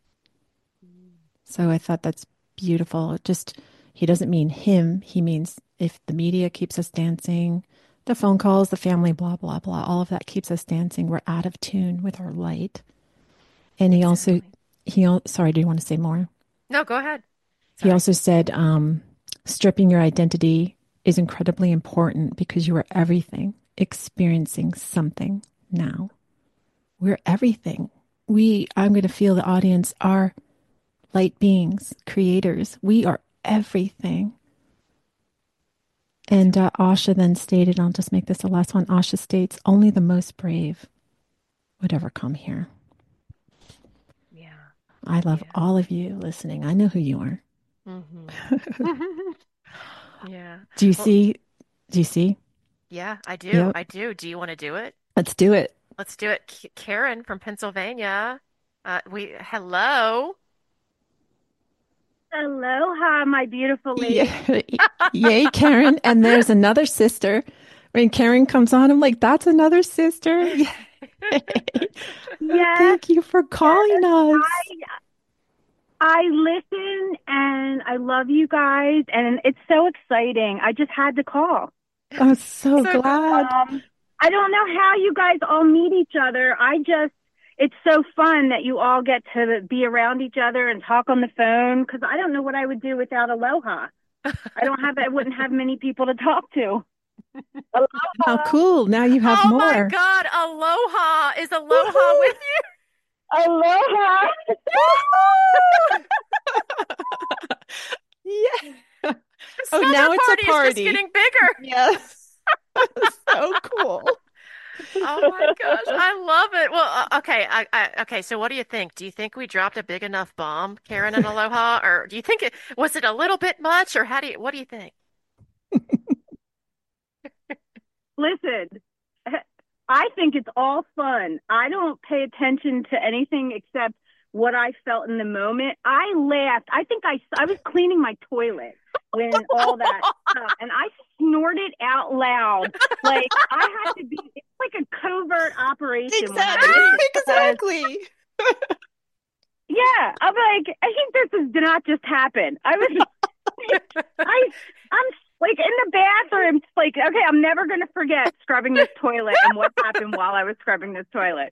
Mm. So I thought that's beautiful. Just, he doesn't mean him. He means if the media keeps us dancing, the phone calls, the family, blah, blah, blah, all of that keeps us dancing. We're out of tune with our light. And he also, Exactly. he, al- sorry, do you want to say more? No, go ahead. He Sorry. also said, um, stripping your identity is incredibly important because you are everything, experiencing something now. we're everything. We, I'm going to feel the audience are light beings, creators. We are everything. And uh, Asha then stated, I'll just make this the last one. Asha states, only the most brave would ever come here. Yeah. I love Yeah. all of you listening. I know who you are. Mm-hmm. Yeah. Do you Well, see? Do you see? yeah, I do. Yep. I do. Do you want to do it? Let's do it. Let's do it. K- Karen from Pennsylvania. Uh, we hello. Aloha, my beautiful lady. Yeah. Yay, Karen. And there's another sister. When Karen comes on, I'm like, that's another sister. Yay. Yes, Thank you for calling us. I I listen and I love you guys, and it's so exciting. I just had to call. I'm so So glad. Um, I don't know how you guys all meet each other. I just, it's so fun that you all get to be around each other and talk on the phone, because I don't know what I would do without Aloha. I don't have, I wouldn't have many people to talk to. How cool. Now you have Oh my more. God, Aloha. Is Aloha with you? Aloha. Yeah. The Oh, slumber now it's a party is just party. getting bigger. Yes. So cool. Oh my gosh, I love it. Well, uh, okay, I, I, okay. So, what do you think? Do you think we dropped a big enough bomb, Karen and Aloha, or do you think it was it a little bit much, or how do you? What do you think? Listen, I think it's all fun. I don't pay attention to anything except what I felt in the moment. I laughed. I think I, I was cleaning my toilet when all that stuff, and I snorted out loud. Like, I had to be, it's like a covert operation. When I Exactly. because, Exactly. yeah, I'm like, I think this is, did not just happen. I was, I, I'm like in the bathroom, like, okay, I'm never going to forget scrubbing this toilet and what happened while I was scrubbing this toilet.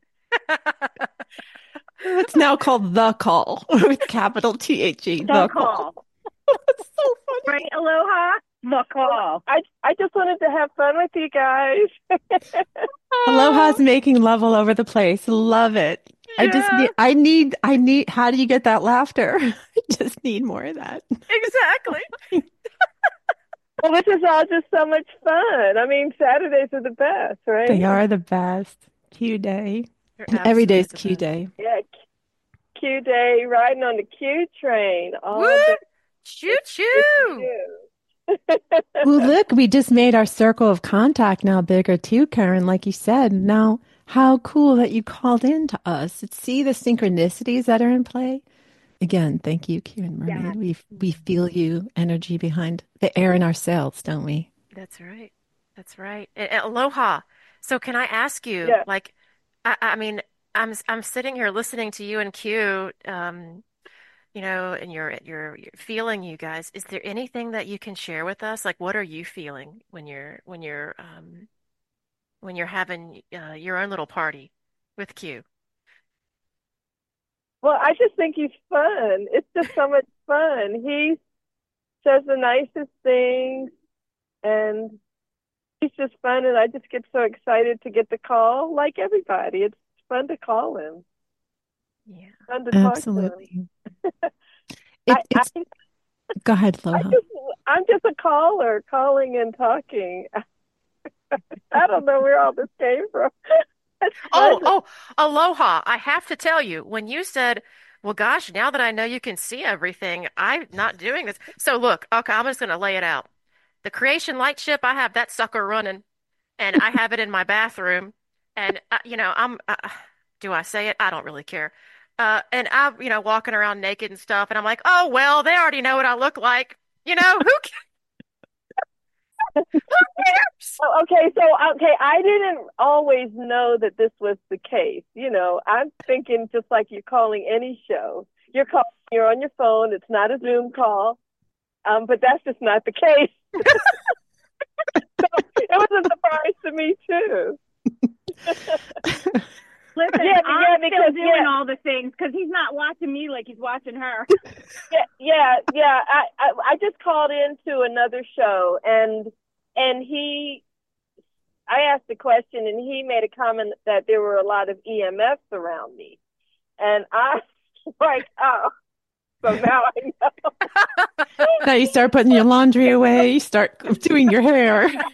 It's now called The Call with capital T H E. The, The call. Call. It's so funny. Right, Aloha? The call. I I just wanted to have fun with you guys. Aloha's making love all over the place. Love it. I just Yeah. need, I need, I need, how do you get that laughter? I just need more of that. Exactly. Well, this is all just so much fun. I mean, Saturdays are the best, right? They are the best. Q day. You're Every day's absolutely Q the best. day. Yeah, Q day, riding on the Q train all Woo! day. Choo with choo. you. Well, look, we just made our circle of contact now bigger too, Karen, like you said. Now, how cool that you called in to us. See the synchronicities that are in play? Again, thank you, Kieran Mermaid. Yeah. We we feel you, energy behind the air in our sails, don't we? That's right. That's right. A- a- Aloha. So can I ask you, Yeah. like, I, I mean, I'm I'm sitting here listening to you and Q, um, you know, and you're you're you're feeling you guys. Is there anything that you can share with us? Like, what are you feeling when you're when you're um when you're having uh, your own little party with Q? Well, I just think he's fun. It's just so much fun. He says the nicest things, and he's just fun. And I just get so excited to get the call, like everybody. It's fun to call him, Yeah. fun to talk to him. Absolutely. It, I, it's, I, go ahead, I Aloha. just, I'm just a caller calling and talking. I don't know where all this came from. It's Oh, fun. oh, Aloha. I have to tell you, when you said, well, gosh, now that I know you can see everything, I'm not doing this. So look, okay, I'm just going to lay it out. The creation light ship, I have that sucker running, and I have it in my bathroom. And, uh, you know, I'm, uh, do I say it? I don't really care. Uh, and I'm, you know, walking around naked and stuff, and I'm like, oh, well, they already know what I look like. You know, who cares? Who cares? Oh, okay, so okay, I didn't always know that this was the case. You know, I'm thinking just like you're calling any show. You're calling, you're on your phone. It's not a Zoom call, um, but that's just not the case. So it was a surprise to me too. Listen, Yeah, but- I'm yeah, still because- doing yeah. all the things because he's not watching me like he's watching her. Yeah, yeah, yeah. I, I I just called into another show, and and he, I asked a question and he made a comment that there were a lot of E M Fs around me. And I was like, oh, so now I know. Now you start putting your laundry away, you start doing your hair. Yeah,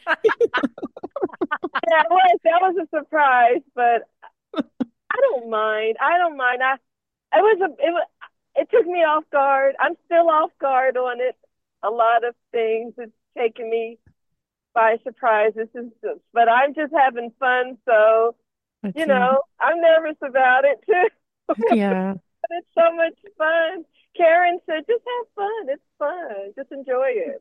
it was, that was a surprise, but I don't mind. I don't mind. I, it was a, it was, it took me off guard. I'm still off guard on it. A lot of things. It's taken me by surprise. This is just, but I'm just having fun. So, That's you it. know, I'm nervous about it too. Yeah. But it's so much fun. Karen said, just have fun. It's fun. Just enjoy it.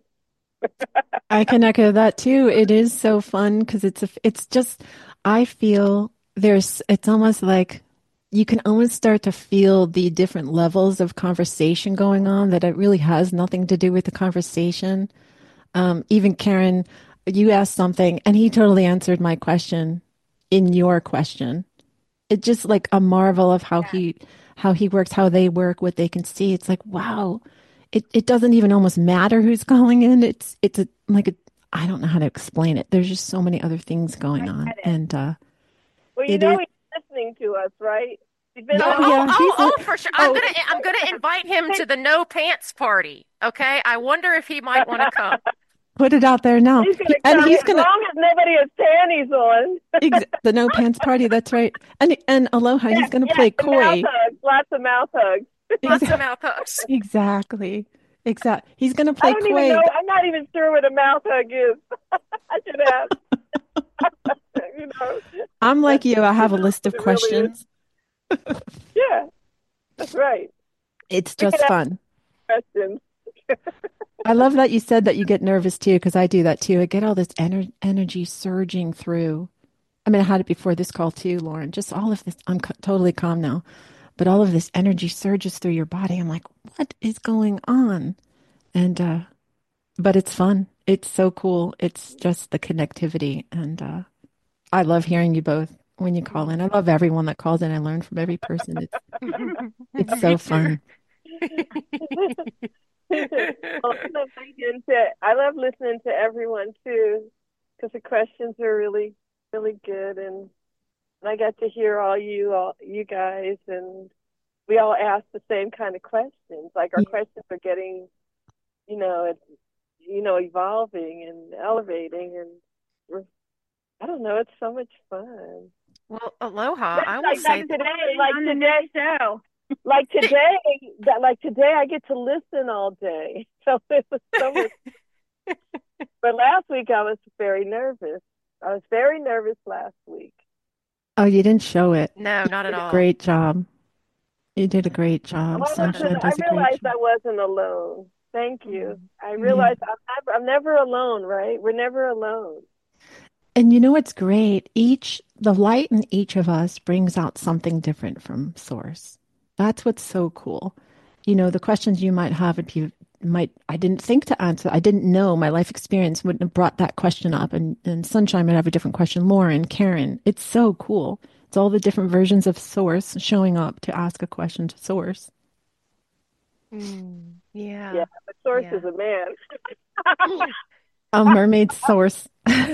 I can echo that too. It is so fun because it's a, it's just, I feel there's, it's almost like you can almost start to feel the different levels of conversation going on that it really has nothing to do with the conversation. Um, even Karen, you asked something and he totally answered my question in your question. It's just like a marvel of how he, how he works, how they work, what they can see. It's like, wow. It it doesn't even almost matter who's calling in. It's it's a like a I don't know how to explain it. There's just so many other things going on, and uh, Well, you it know is. he's listening to us, right? He's been Oh on. Oh, yeah, oh, he's oh, a, for sure. I'm oh gonna I'm gonna invite him to the no pants party. Okay. I wonder if he might want to come. put it out there now, He's he, gonna and come he's as gonna long as nobody has panties on. ex- the no pants party. That's right, and and Aloha, he's gonna Yeah, play and mouth coy. hugs, lots of mouth hugs. Lots of Exa- mouth hooks. exactly, exactly. He's gonna I play don't even know. coy. I'm not even sure what a mouth hug is. I should ask. You know, I'm like you. I have a list of it really is. questions. Yeah, that's right. It's We could just ask fun. questions. I love that you said that you get nervous too, because I do that too. I get all this ener- energy surging through. I mean, I had it before this call too, Lauren. Just all of this. I'm co- totally calm now, but all of this energy surges through your body. I'm like, what is going on? And, uh, but it's fun. It's so cool. It's just the connectivity. And, uh, I love hearing you both when you call in. I love everyone that calls in. I learn from every person. It's, it's Me so too. fun. Well, I love listening to I love listening to everyone too, because the questions are really, really good, and, and I got to hear all you, all you guys, and we all ask the same kind of questions. Like our Yeah. questions are getting, you know, it, you know, evolving and elevating, and we're, I don't know, it's so much fun. Well, aloha. I will Like say like today, like on the today, next show. like today, that like today, I get to listen all day, so it was so much. But last week I was very nervous. I was very nervous last week. Oh, you didn't show it. no, You not at did a all. great job. You did a great I job. wasn't. Sunshine I does a great realized job. I wasn't alone. Thank you. I Yeah. realized I'm never, I'm never alone. Right? We're never alone. And you know what's great? Each, the light in each of us brings out something different from source. That's what's so cool. You know, the questions you might have, if you might, I didn't think to answer, I didn't know, my life experience wouldn't have brought that question up. And, and Sunshine might have a different question. Lauren, Karen, it's so cool. It's all the different versions of source showing up to ask a question to source. Mm, Yeah, yeah. the source Yeah. is a man. A mermaid source.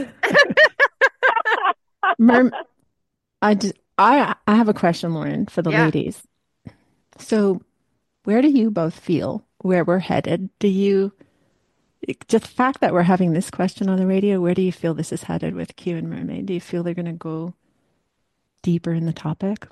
Mer- I just, I, I have a question, Lauren, for the Yeah. ladies. So, where do you both feel where we're headed? Do you, just the fact that we're having this question on the radio, where do you feel this is headed with Q and Mermaid? Do you feel they're going to go deeper in the topic?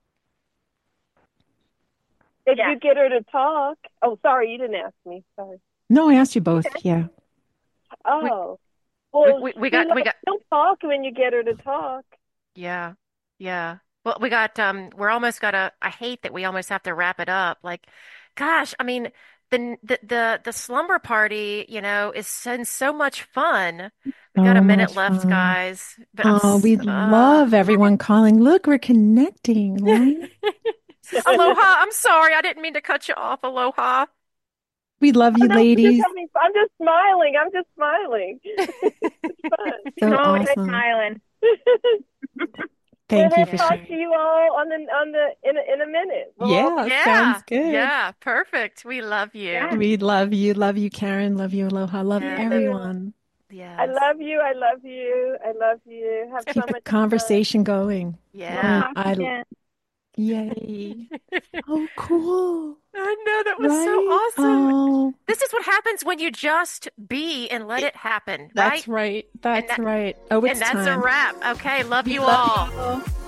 If Yeah. you get her to talk. Oh, sorry, you didn't ask me. Sorry. No, I asked you both. Yeah. Oh, We, well, we, we you got know, we got she'll talk when you get her to talk. yeah. Yeah. Well, we got um we're almost got to I hate that we almost have to wrap it up. Like, gosh, I mean, the the the, the slumber party, you know, is so, so much fun. We got a So minute much left, fun. guys, but I'm Oh, s- we uh love everyone calling. Look, we're connecting, Lauren. Aloha, I'm sorry. I didn't mean to cut you off, Aloha. We love you, No, I'm just ladies. having, I'm just smiling. I'm just smiling. It's fun. So Always awesome. smiling. Thank Well, you we'll for talk sharing. to you all on the on the in a, in a minute. We'll all Yeah, Yeah. sounds good. Yeah, perfect. We love you. Yeah. We love you. Love you, Karen. Love you, Aloha. Love Yeah. be here. everyone. Yes. I love you. I love you. I love you. Have Keep so the much conversation going. Yeah. Oh, I, yay. Oh, cool. I know, that was so Right? awesome. Oh, This is what happens when you just be and let it happen, right? that's right. That's that- right. Oh, it's And that's a time. wrap. Okay, love you Love all. you.